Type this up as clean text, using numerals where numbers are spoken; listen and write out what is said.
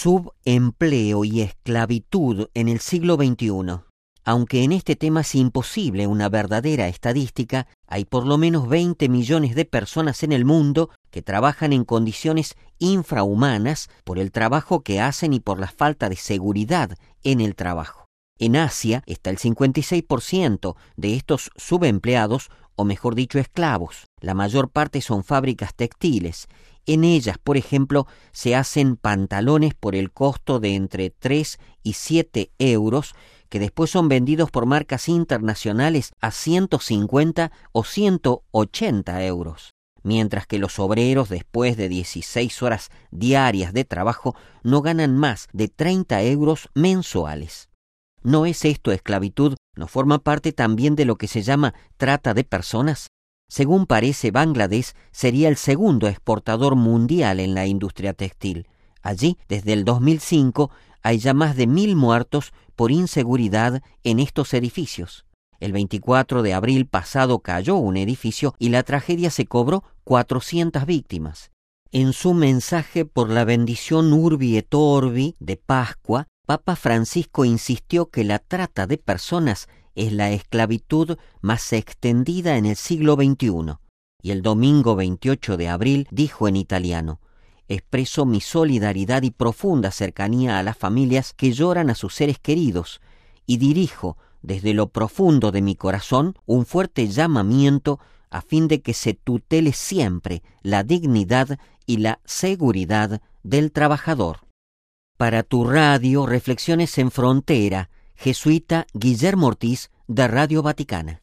Subempleo y esclavitud en el siglo XXI. Aunque en este tema es imposible una verdadera estadística, hay por lo menos 20 millones de personas en el mundo que trabajan en condiciones infrahumanas por el trabajo que hacen y por la falta de seguridad en el trabajo. En Asia está el 56% de estos subempleados, o mejor dicho, esclavos. La mayor parte son fábricas textiles. En ellas, por ejemplo, se hacen pantalones por el costo de entre 3 y 7 euros, que después son vendidos por marcas internacionales a 150 o 180 euros. Mientras que los obreros, después de 16 horas diarias de trabajo, no ganan más de 30 euros mensuales. ¿No es esto esclavitud? ¿No forma parte también de lo que se llama trata de personas? Según parece, Bangladesh sería el segundo exportador mundial en la industria textil. Allí, desde el 2005, hay ya más de 1.000 muertos por inseguridad en estos edificios. El 24 de abril pasado cayó un edificio y la tragedia se cobró 400 víctimas. En su mensaje por la bendición Urbi et Orbi de Pascua, Papa Francisco insistió que la trata de personas es la esclavitud más extendida en el siglo XXI. Y el domingo 28 de abril dijo en italiano: expreso mi solidaridad y profunda cercanía a las familias que lloran a sus seres queridos y dirijo desde lo profundo de mi corazón un fuerte llamamiento a fin de que se tutele siempre la dignidad y la seguridad del trabajador. Para tu radio, Reflexiones en Frontera, jesuita Guillermo Ortiz, de Radio Vaticana.